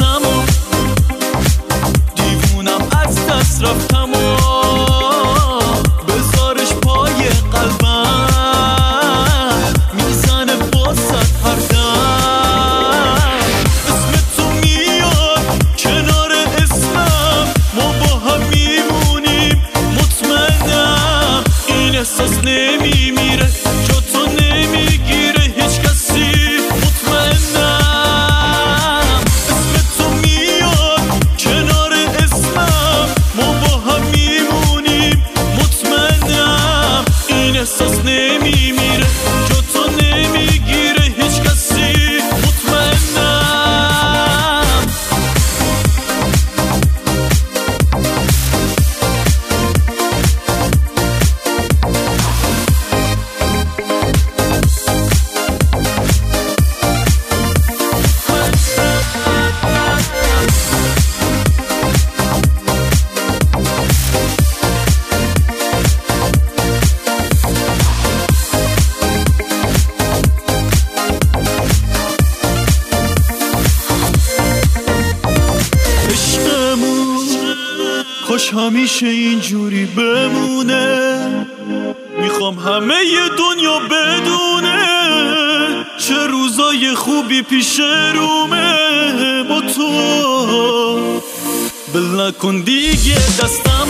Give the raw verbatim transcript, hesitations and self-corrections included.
دستم و دیوونم از دست رفتم و بذارش پای قلبم میزنه باست هر دم. اسم تو میاد کنار اسمم، ما با هم میمونیم مطمئنم. این احساس نمیمیره جا تو نمیگیره هیچ کسی مطمئنم. اسم تو میاد کنار اسمم، ما با هم میمونیم مطمئنم. این احساس نمیمیره جا تو نمیگیره هیچ کسی مطمئنم. خوش همیشه اینجوری بمونه، میخوام همه ی دنیا بدونه چه روزای خوبی پیش رومه با تو. بل نکن دیگه دستم